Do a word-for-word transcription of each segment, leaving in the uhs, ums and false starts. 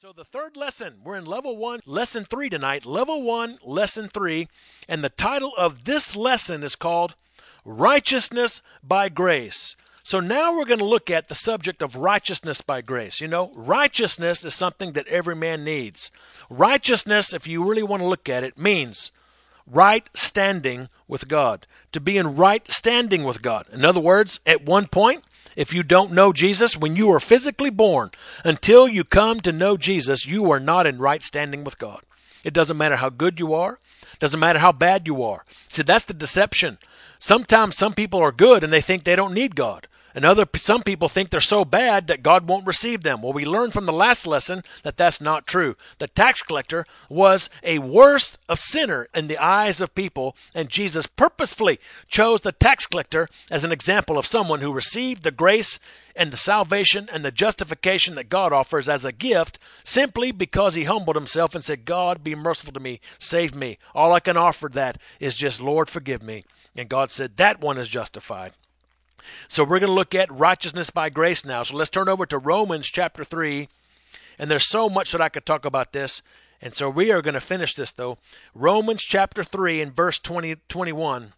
So the third lesson, we're in level one, lesson three tonight, level one, lesson three, and the title of this lesson is called Righteousness by Grace. So now we're going to look at the subject of righteousness by grace. You know, righteousness is something that every man needs. Righteousness, if you really want to look at it, means right standing with God, to be in right standing with God. In other words, at one point, if you don't know Jesus, when you are physically born, until you come to know Jesus, you are not in right standing with God. It doesn't matter how good you are. It doesn't matter how bad you are. See, that's the deception. Sometimes some people are good and they think they don't need God. And other some people think they're so bad that God won't receive them. Well, we learned from the last lesson that that's not true. The tax collector was a worse of sinner in the eyes of people, and Jesus purposefully chose the tax collector as an example of someone who received the grace and the salvation and the justification that God offers as a gift simply because he humbled himself and said, God, be merciful to me, save me. All I can offer that is just, Lord, forgive me. And God said, that one is justified. So we're going to look at righteousness by grace now. So let's turn over to Romans chapter three. And there's so much that I could talk about this. And so we are going to finish this though. Romans chapter three and verse twenty, twenty-one.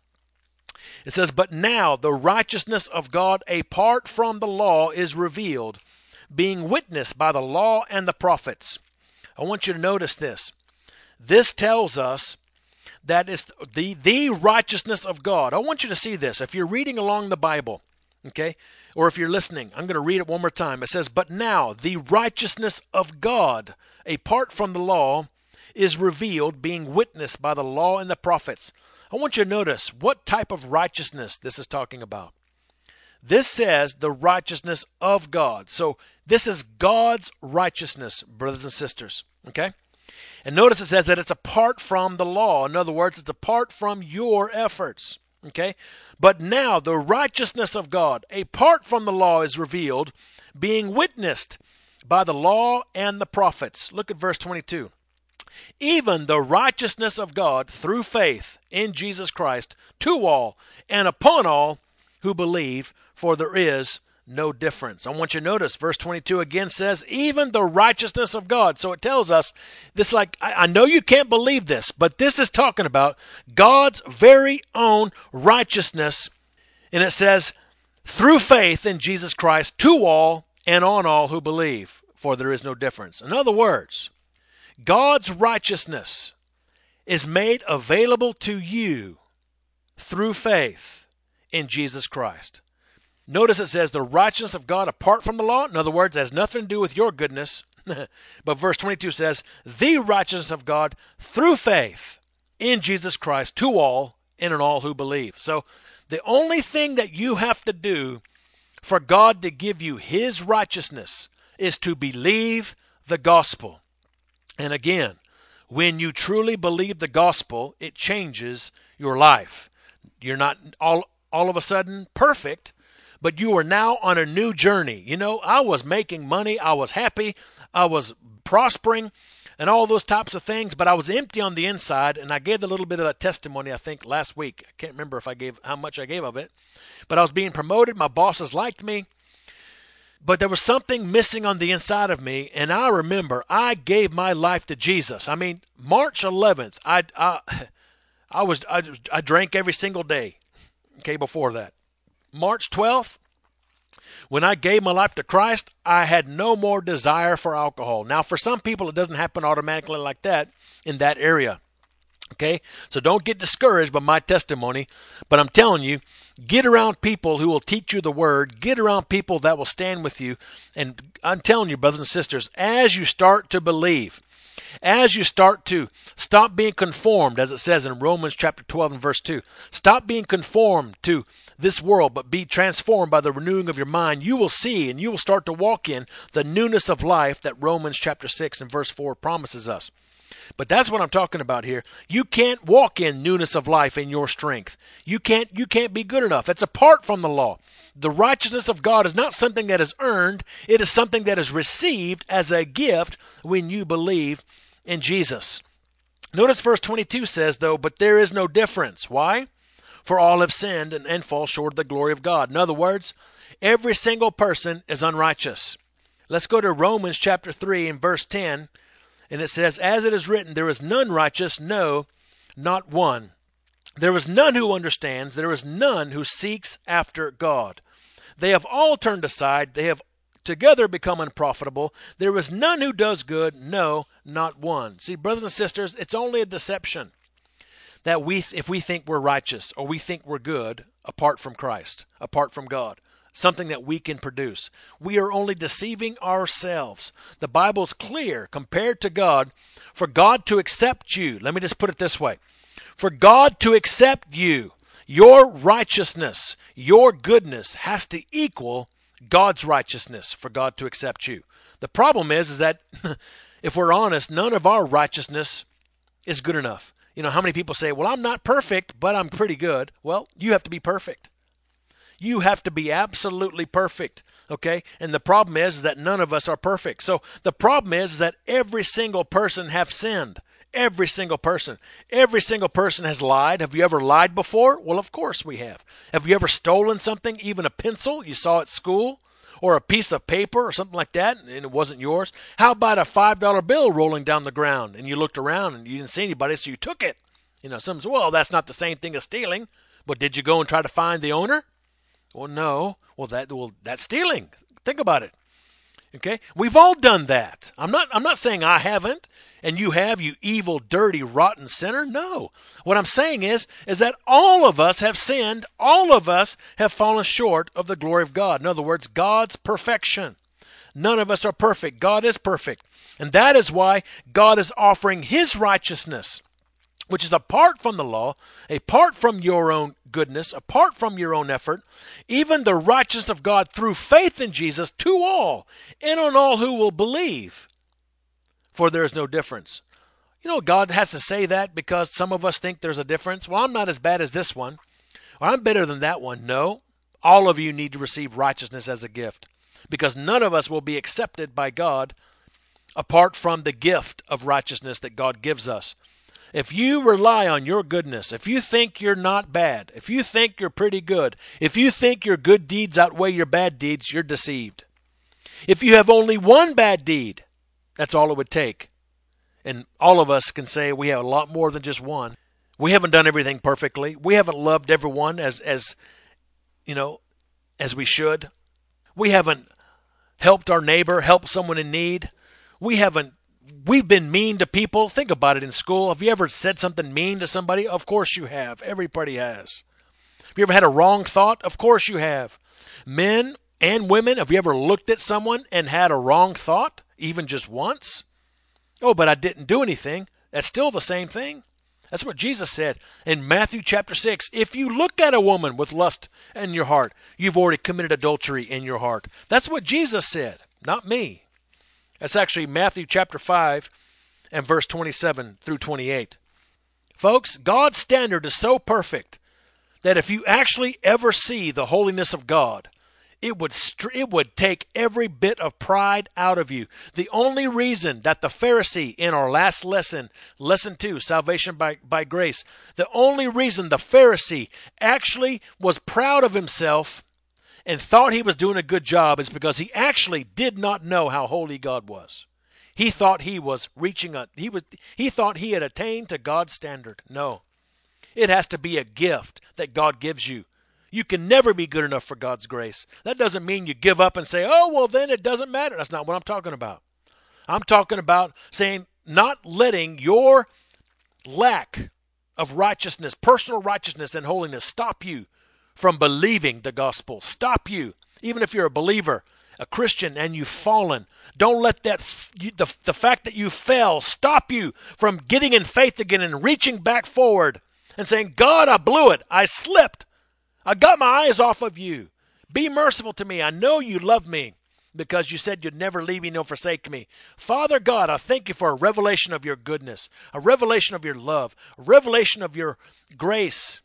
It says, but now the righteousness of God apart from the law is revealed, being witnessed by the law and the prophets. I want you to notice this. This tells us that is the, the righteousness of God. I want you to see this. If you're reading along the Bible, okay, or if you're listening, I'm going to read it one more time. It says, but now the righteousness of God, apart from the law, is revealed, being witnessed by the law and the prophets. I want you to notice what type of righteousness this is talking about. This says the righteousness of God. So this is God's righteousness, brothers and sisters, okay? And notice it says that it's apart from the law. In other words, it's apart from your efforts. Okay? But now the righteousness of God, apart from the law, is revealed, being witnessed by the law and the prophets. Look at verse twenty-two. Even the righteousness of God through faith in Jesus Christ to all and upon all who believe, for there is no difference. I want you to notice verse twenty-two again says, even the righteousness of God. So it tells us this, like, I, I know you can't believe this, but this is talking about God's very own righteousness. And it says, through faith in Jesus Christ to all and on all who believe, for there is no difference. In other words, God's righteousness is made available to you through faith in Jesus Christ. Notice it says the righteousness of God apart from the law. In other words, it has nothing to do with your goodness. But verse twenty-two says, the righteousness of God through faith in Jesus Christ to all and in all who believe. So the only thing that you have to do for God to give you his righteousness is to believe the gospel. And again, when you truly believe the gospel, it changes your life. You're not all, all of a sudden perfect, but you are now on a new journey. You know, I was making money. I was happy. I was prospering and all those types of things, but I was empty on the inside. And I gave a little bit of that testimony, I think, last week. I can't remember if I gave how much I gave of it, but I was being promoted. My bosses liked me, but there was something missing on the inside of me. And I remember I gave my life to Jesus. I mean, March eleventh, I, I, I was, I, I drank every single day. Okay. Before that, March twelfth, when I gave my life to Christ, I had no more desire for alcohol. Now, for some people, it doesn't happen automatically like that in that area. Okay? So don't get discouraged by my testimony. But I'm telling you, get around people who will teach you the word. Get around people that will stand with you. And I'm telling you, brothers and sisters, as you start to believe, as you start to stop being conformed, as it says in Romans chapter twelve and verse two, stop being conformed to this world, but be transformed by the renewing of your mind, you will see and you will start to walk in the newness of life that Romans chapter six and verse four promises us. But that's what I'm talking about here. You can't walk in newness of life in your strength. You can't, you can't be good enough. It's apart from the law. The righteousness of God is not something that is earned. It is something that is received as a gift when you believe in Jesus. Notice verse twenty-two says, though, but there is no difference. Why? For all have sinned and, and fall short of the glory of God. In other words, every single person is unrighteous. Let's go to Romans chapter three and verse ten. And it says, as it is written, there is none righteous, no, not one. There is none who understands. There is none who seeks after God. They have all turned aside. They have together become unprofitable. There is none who does good, no, not one. See, brothers and sisters, it's only a deception that we, if we think we're righteous or we think we're good apart from Christ, apart from God, something that we can produce. We are only deceiving ourselves. The Bible's clear compared to God. For God to accept you, let me just put it this way. For God to accept you, your righteousness, your goodness has to equal God's righteousness for God to accept you. The problem is, is that if we're honest, none of our righteousness is good enough. You know, how many people say, well, I'm not perfect, but I'm pretty good. Well, you have to be perfect. You have to be absolutely perfect, okay? And the problem is, is that none of us are perfect. So the problem is, is that every single person have sinned. Every single person. Every single person has lied. Have you ever lied before? Well, of course we have. Have you ever stolen something, even a pencil you saw at school? Or a piece of paper or something like that, and it wasn't yours? How about a five dollar bill rolling down the ground, and you looked around and you didn't see anybody, so you took it? You know, some say, well, that's not the same thing as stealing. But did you go and try to find the owner? Well, no. Well, that well, that's stealing. Think about it. Okay? We've all done that. I'm not I'm not saying I haven't and you have, you evil, dirty, rotten sinner. No. What I'm saying is is that all of us have sinned. All of us have fallen short of the glory of God. In other words, God's perfection. None of us are perfect. God is perfect. And that is why God is offering His righteousness, which is apart from the law, apart from your own goodness, apart from your own effort, even the righteousness of God through faith in Jesus to all, and on all who will believe. For there is no difference. You know, God has to say that because some of us think there's a difference. Well, I'm not as bad as this one, or I'm better than that one. No, all of you need to receive righteousness as a gift, because none of us will be accepted by God apart from the gift of righteousness that God gives us. If you rely on your goodness, if you think you're not bad, if you think you're pretty good, if you think your good deeds outweigh your bad deeds, you're deceived. If you have only one bad deed, that's all it would take. And all of us can say we have a lot more than just one. We haven't done everything perfectly. We haven't loved everyone as, as you know, as we should. We haven't helped our neighbor, helped someone in need. We haven't We've been mean to people. Think about it in school. Have you ever said something mean to somebody? Of course you have. Everybody has. Have you ever had a wrong thought? Of course you have. Men and women, have you ever looked at someone and had a wrong thought, even just once? Oh, but I didn't do anything. That's still the same thing. That's what Jesus said in Matthew chapter six. If you look at a woman with lust in your heart, you've already committed adultery in your heart. That's what Jesus said, not me. That's actually Matthew chapter five and verse twenty-seven through twenty-eight. Folks, God's standard is so perfect that if you actually ever see the holiness of God, it would it would take every bit of pride out of you. The only reason that the Pharisee in our last lesson, lesson two, salvation by, by grace, the only reason the Pharisee actually was proud of himself and thought he was doing a good job is because he actually did not know how holy God was. He thought he was reaching a he was he thought he had attained to God's standard. No. It has to be a gift that God gives you. You can never be good enough for God's grace. That doesn't mean you give up and say, "Oh, well then it doesn't matter." That's not what I'm talking about. I'm talking about saying not letting your lack of righteousness, personal righteousness and holiness stop you from believing the gospel. Stop you, even if you're a believer, a Christian, and you've fallen. Don't let that you, the, the fact that you fell stop you from getting in faith again and reaching back forward and saying, "God, I blew it. I slipped. I got my eyes off of you. Be merciful to me. I know you love me because you said you'd never leave me nor forsake me. Father God, I thank you for a revelation of your goodness, a revelation of your love, a revelation of your grace,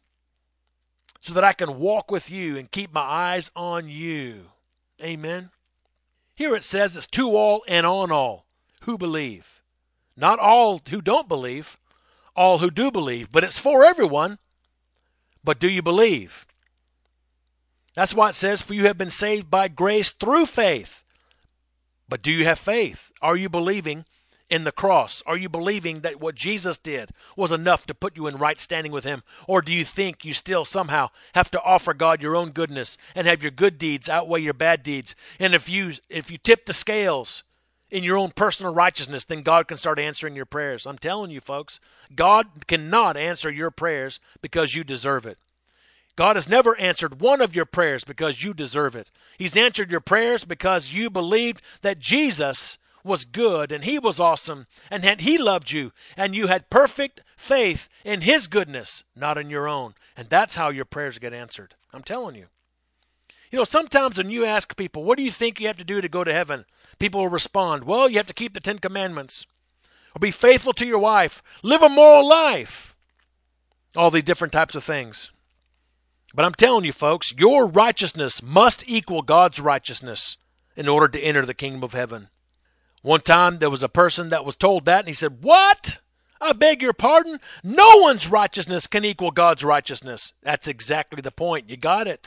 so that I can walk with you and keep my eyes on you." Amen. Here it says it's to all and on all who believe. Not all who don't believe, all who do believe. But it's for everyone. But do you believe? That's why it says, "For you have been saved by grace through faith." But do you have faith? Are you believing in the cross? Are you believing that what Jesus did was enough to put you in right standing with him? Or do you think you still somehow have to offer God your own goodness and have your good deeds outweigh your bad deeds? And if you if you tip the scales in your own personal righteousness, then God can start answering your prayers. I'm telling you, folks, God cannot answer your prayers because you deserve it. God has never answered one of your prayers because you deserve it. He's answered your prayers because you believed that Jesus was good and he was awesome and that he loved you and you had perfect faith in his goodness, not in your own. And that's how your prayers get answered. I'm telling you. You know, sometimes when you ask people, what do you think you have to do to go to heaven? People will respond, well, you have to keep the Ten Commandments, or be faithful to your wife, live a moral life, all these different types of things. But I'm telling you, folks, your righteousness must equal God's righteousness in order to enter the kingdom of heaven. One time there was a person that was told that, and he said, what? I beg your pardon? No one's righteousness can equal God's righteousness. That's exactly the point. You got it.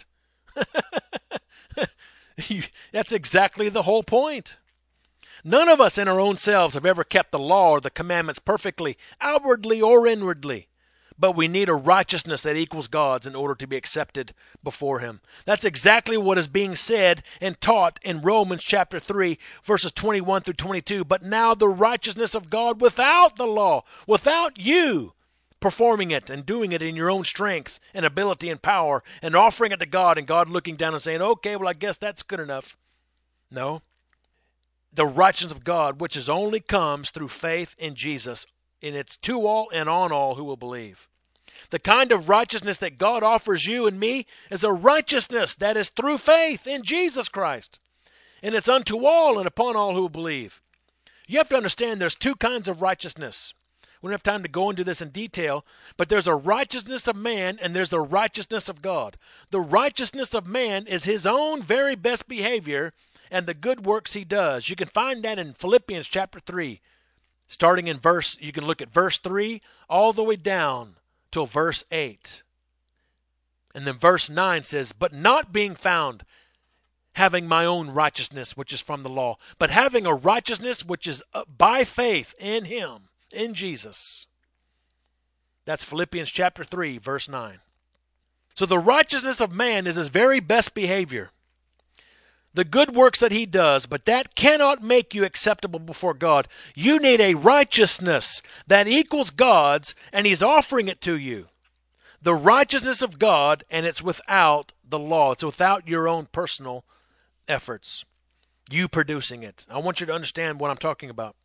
That's exactly the whole point. None of us in our own selves have ever kept the law or the commandments perfectly, outwardly or inwardly. But we need a righteousness that equals God's in order to be accepted before him. That's exactly what is being said and taught in Romans chapter three, verses twenty-one through twenty-two. But now the righteousness of God without the law, without you performing it and doing it in your own strength and ability and power and offering it to God, and God looking down and saying, okay, well, I guess that's good enough. No. The righteousness of God, which is only comes through faith in Jesus, and it's to all and on all who will believe. The kind of righteousness that God offers you and me is a righteousness that is through faith in Jesus Christ. And it's unto all and upon all who will believe. You have to understand there's two kinds of righteousness. We don't have time to go into this in detail, but there's a righteousness of man and there's the righteousness of God. The righteousness of man is his own very best behavior and the good works he does. You can find that in Philippians chapter three. Starting in verse, you can look at verse three all the way down till verse eight. And then verse nine says, but not being found having my own righteousness, which is from the law, but having a righteousness which is by faith in him, in Jesus. That's Philippians chapter three, verse nine. So the righteousness of man is his very best behavior. The good works that he does, but that cannot make you acceptable before God. You need a righteousness that equals God's, and he's offering it to you. The righteousness of God, and it's without the law. It's without your own personal efforts. You producing it. I want you to understand what I'm talking about.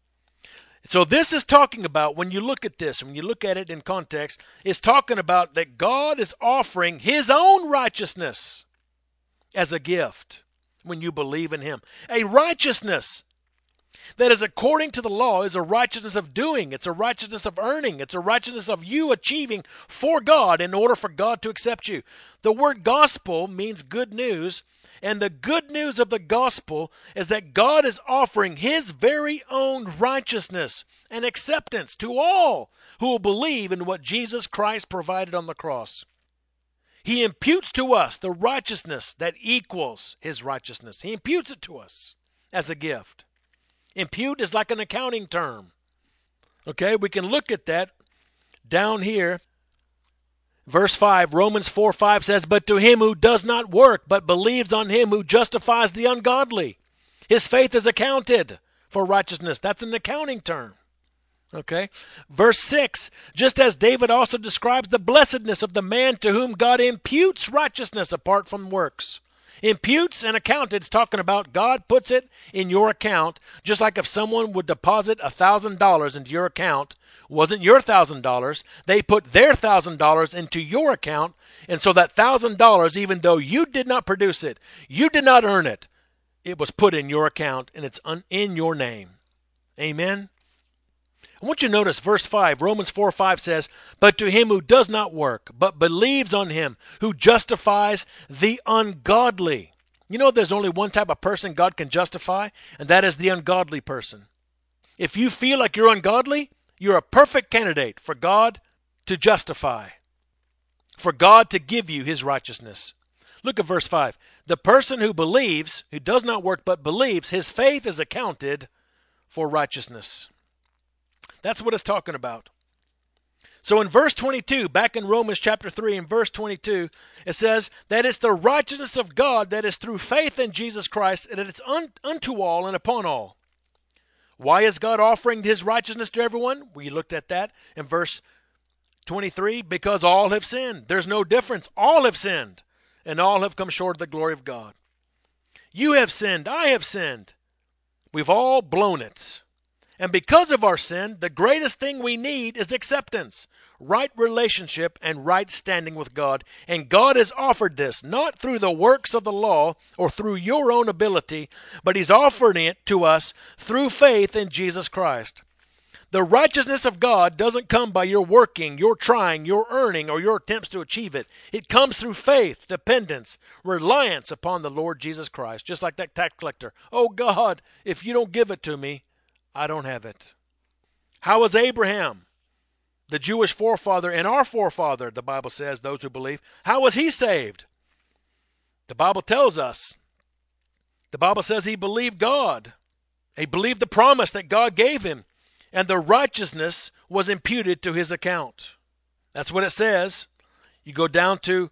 So this is talking about, when you look at this, when you look at it in context, it's talking about that God is offering his own righteousness as a gift. When you believe in him. A righteousness that is according to the law is a righteousness of doing. It's a righteousness of earning. It's a righteousness of you achieving for God in order for God to accept you. The word gospel means good news. And the good news of the gospel is that God is offering his very own righteousness and acceptance to all who will believe in what Jesus Christ provided on the cross. He imputes to us the righteousness that equals his righteousness. He imputes it to us as a gift. Impute is like an accounting term. Okay, we can look at that down here. Verse five, Romans four five says, but to him who does not work, but believes on him who justifies the ungodly, his faith is accounted for righteousness. That's an accounting term. Okay. Verse six, just as David also describes the blessedness of the man to whom God imputes righteousness apart from works. Imputes and accounted, it's talking about God puts it in your account, just like if someone would deposit one thousand dollars into your account, wasn't your one thousand dollars, they put their one thousand dollars into your account, and so that one thousand dollars, even though you did not produce it, you did not earn it, it was put in your account, and it's un- in your name. Amen? I want you to notice verse five, Romans four five says, but to him who does not work, but believes on him who justifies the ungodly. You know there's only one type of person God can justify, and that is the ungodly person. If you feel like you're ungodly, you're a perfect candidate for God to justify, for God to give you his righteousness. Look at verse five. The person who believes, who does not work but believes, his faith is accounted for righteousness. That's what it's talking about. So in verse twenty-two, back in Romans chapter three, in verse twenty-two, it says that it's the righteousness of God that is through faith in Jesus Christ, and that it's un- unto all and upon all. Why is God offering his righteousness to everyone? We looked at that in verse twenty-three. Because all have sinned. There's no difference. All have sinned, and all have come short of the glory of God. You have sinned. I have sinned. We've all blown it. And because of our sin, the greatest thing we need is acceptance, right relationship, and right standing with God. And God has offered this, not through the works of the law or through your own ability, but he's offering it to us through faith in Jesus Christ. The righteousness of God doesn't come by your working, your trying, your earning, or your attempts to achieve it. It comes through faith, dependence, reliance upon the Lord Jesus Christ. Just like that tax collector. Oh God, if you don't give it to me, I don't have it. How was Abraham, the Jewish forefather and our forefather, the Bible says, those who believe, how was he saved? The Bible tells us. The Bible says he believed God. He believed the promise that God gave him. And the righteousness was imputed to his account. That's what it says. You go down to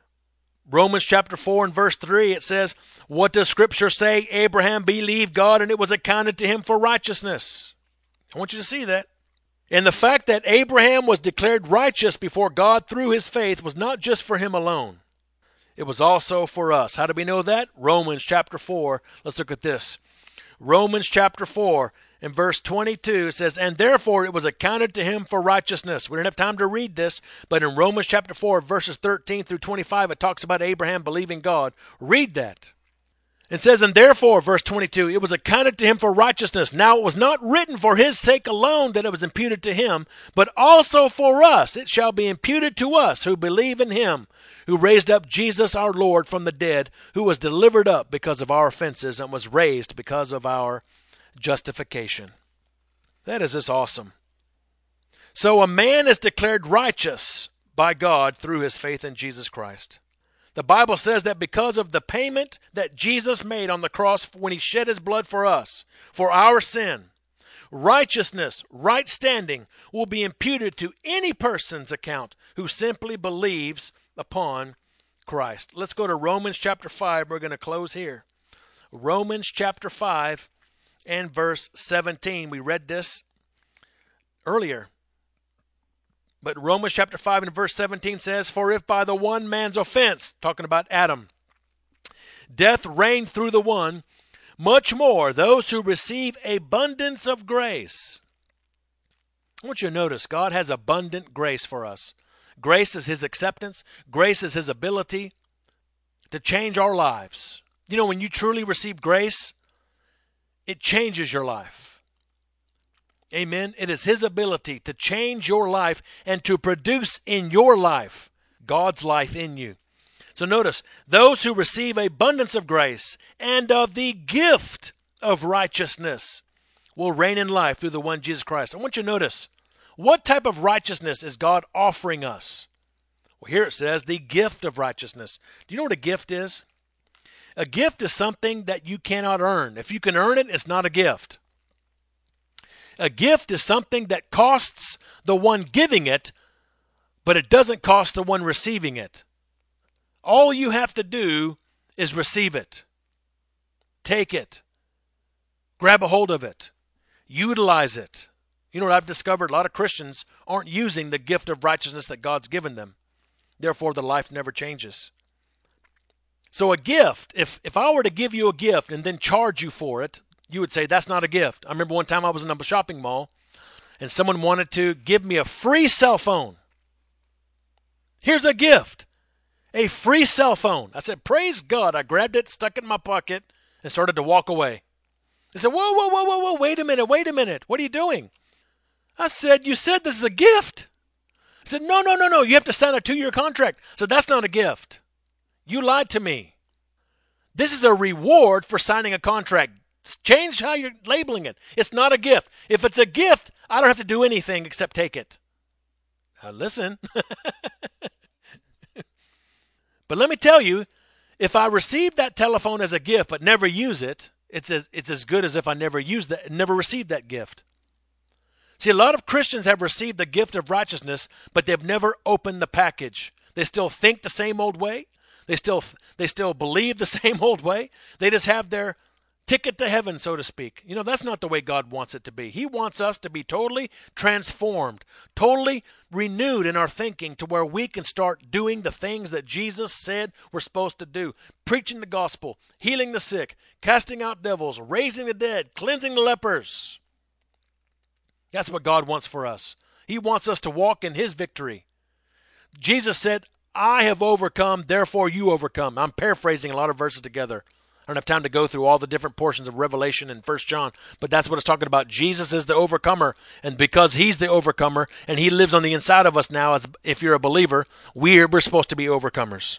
Romans chapter four and verse three. It says, what does Scripture say? Abraham believed God and it was accounted to him for righteousness. I want you to see that. And the fact that Abraham was declared righteous before God through his faith was not just for him alone. It was also for us. How do we know that? Romans chapter four. Let's look at this. Romans chapter four. In verse twenty-two says, and therefore it was accounted to him for righteousness. We don't have time to read this, but in Romans chapter four, verses thirteen through twenty-five, it talks about Abraham believing God. Read that. It says, and therefore, verse twenty-two, it was accounted to him for righteousness. Now it was not written for his sake alone that it was imputed to him, but also for us it shall be imputed to us who believe in him, who raised up Jesus our Lord from the dead, who was delivered up because of our offenses and was raised because of our justification. That is just awesome. So a man is declared righteous by God through his faith in Jesus Christ. The Bible says that because of the payment that Jesus made on the cross when he shed his blood for us, for our sin, righteousness, right standing will be imputed to any person's account who simply believes upon Christ. Let's go to Romans chapter five. We're going to close here. Romans chapter five. And verse seventeen. We read this earlier. But Romans chapter five and verse seventeen says, for if by the one man's offense, talking about Adam, death reigned through the one, much more those who receive abundance of grace. I want you to notice God has abundant grace for us. Grace is his acceptance. Grace is his ability to change our lives. You know, when you truly receive grace, it changes your life. Amen. It is his ability to change your life and to produce in your life God's life in you. So notice, those who receive abundance of grace and of the gift of righteousness will reign in life through the one Jesus Christ. I want you to notice, what type of righteousness is God offering us? Well, here it says the gift of righteousness. Do you know what a gift is? A gift is something that you cannot earn. If you can earn it, it's not a gift. A gift is something that costs the one giving it, but it doesn't cost the one receiving it. All you have to do is receive it. Take it. Grab a hold of it. Utilize it. You know what I've discovered? A lot of Christians aren't using the gift of righteousness that God's given them. Therefore, the life never changes. So a gift, if, if I were to give you a gift and then charge you for it, you would say, that's not a gift. I remember one time I was in a shopping mall and someone wanted to give me a free cell phone. Here's a gift, a free cell phone. I said, praise God. I grabbed it, stuck it in my pocket, and started to walk away. They said, whoa, whoa, whoa, whoa, whoa, wait a minute, wait a minute. What are you doing? I said, you said this is a gift. I said, no, no, no, no. You have to sign a two-year contract. I said, that's not a gift. You lied to me. This is a reward for signing a contract. Change how you're labeling it. It's not a gift. If it's a gift, I don't have to do anything except take it. Now listen. But let me tell you, If I receive that telephone as a gift but never use it, it's as, it's as good as if I never used that, never received that gift. See, a lot of Christians have received the gift of righteousness, but they've never opened the package. They still think the same old way. They still they still believe the same old way. They just have their ticket to heaven, so to speak. You know, that's not the way God wants it to be. He wants us to be totally transformed, totally renewed in our thinking to where we can start doing the things that Jesus said we're supposed to do. Preaching the gospel, healing the sick, casting out devils, raising the dead, cleansing the lepers. That's what God wants for us. He wants us to walk in His victory. Jesus said, I have overcome, therefore you overcome. I'm paraphrasing a lot of verses together. I don't have time to go through all the different portions of Revelation and First John, but that's what it's talking about. Jesus is the overcomer, and because He's the overcomer, and He lives on the inside of us now, as if you're a believer, we're, we're supposed to be overcomers.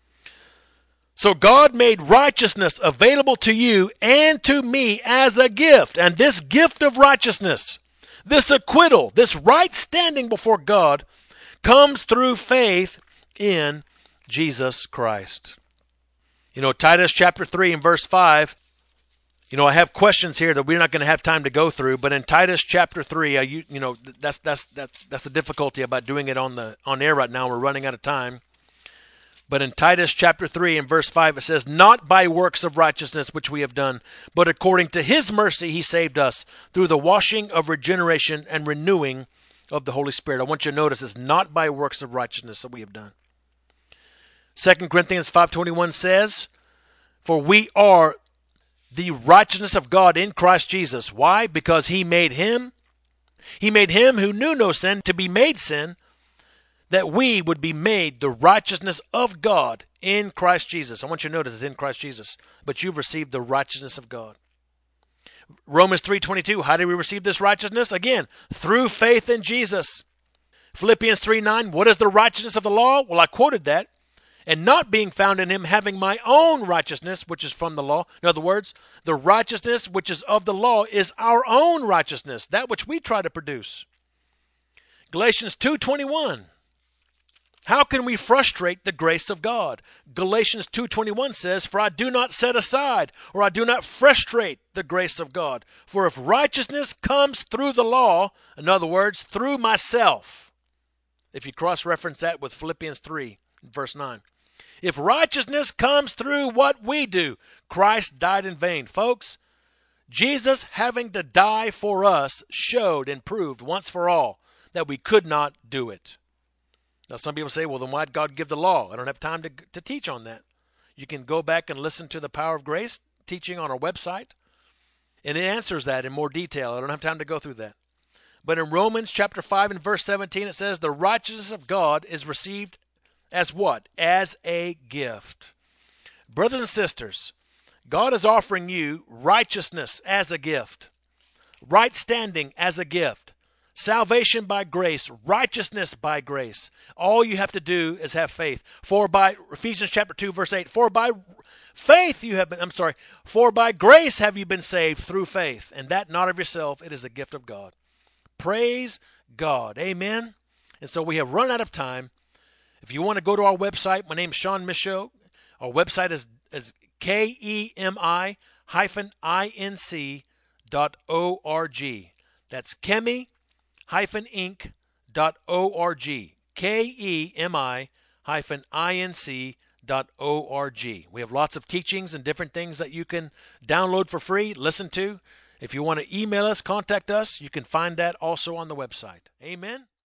So God made righteousness available to you and to me as a gift, and this gift of righteousness, this acquittal, this right standing before God, comes through faith in Jesus Christ. You know, Titus chapter three and verse five, you know, I have questions here that we're not going to have time to go through, but in Titus chapter three, uh, you, you know, that's that's that's that's the difficulty about doing it on the on air right now. We're running out of time. But in Titus chapter three and verse five, it says, not by works of righteousness which we have done, but according to His mercy He saved us through the washing of regeneration and renewing of the Holy Spirit. I want you to notice it's not by works of righteousness that we have done. Second Corinthians five twenty-one says, for we are the righteousness of God in Christ Jesus. Why? Because He made Him, He made Him who knew no sin to be made sin, that we would be made the righteousness of God in Christ Jesus. I want you to notice it's in Christ Jesus, but you've received the righteousness of God. Romans three twenty-two, how do we receive this righteousness? Again, through faith in Jesus. Philippians three nine, what is the righteousness of the law? Well, I quoted that. And not being found in Him, having my own righteousness, which is from the law. In other words, the righteousness which is of the law is our own righteousness, that which we try to produce. Galatians two twenty-one, how can we frustrate the grace of God? Galatians two twenty-one says, for I do not set aside, or I do not frustrate the grace of God. For if righteousness comes through the law, in other words, through myself, if you cross-reference that with Philippians three, verse nine, if righteousness comes through what we do, Christ died in vain. Folks, Jesus having to die for us showed and proved once for all that we could not do it. Now, some people say, well, then why did God give the law? I don't have time to, to teach on that. You can go back and listen to the Power of Grace teaching on our website, and it answers that in more detail. I don't have time to go through that. But in Romans chapter five and verse seventeen, it says, the righteousness of God is received as what? As a gift. Brothers and sisters, God is offering you righteousness as a gift, right standing as a gift, salvation by grace, righteousness by grace. All you have to do is have faith. For by, Ephesians chapter two, verse eight, for by faith you have been, I'm sorry, for by grace have you been saved through faith, and that not of yourself, it is a gift of God. Praise God. Amen. And so we have run out of time. If you want to go to our website, my name is Sean Michaud. Our website is, is K E M I hyphen I N C dot O R G. That's Kemi hyphen Inc dot O R G. K E M I hyphen I N C dot O R G. We have lots of teachings and different things that you can download for free, listen to. If you want to email us, contact us, you can find that also on the website. Amen.